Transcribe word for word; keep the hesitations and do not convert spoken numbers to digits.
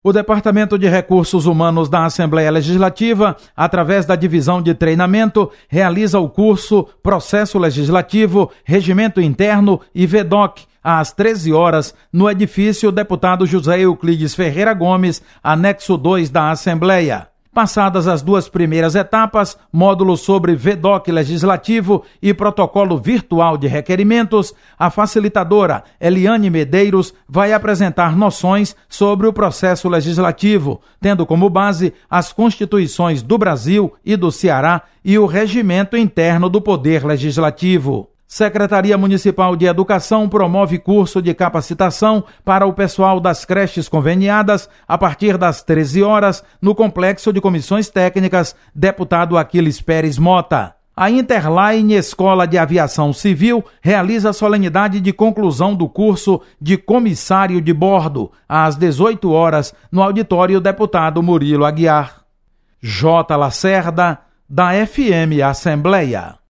O Departamento de Recursos Humanos da Assembleia Legislativa, através da Divisão de Treinamento, realiza o curso Processo Legislativo, Regimento Interno e V D O C, às treze horas, no edifício Deputado José Euclides Ferreira Gomes, anexo dois da Assembleia. Passadas as duas primeiras etapas, módulo sobre V D O C legislativo e protocolo virtual de requerimentos, a facilitadora Eliane Medeiros vai apresentar noções sobre o processo legislativo, tendo como base as constituições do Brasil e do Ceará e o regimento interno do Poder Legislativo. Secretaria Municipal de Educação promove curso de capacitação para o pessoal das creches conveniadas a partir das treze horas no Complexo de Comissões Técnicas Deputado Aquiles Pérez Mota. A Interline Escola de Aviação Civil realiza a solenidade de conclusão do curso de comissário de bordo às dezoito horas no auditório Deputado Murilo Aguiar. J. Lacerda, da F M Assembleia.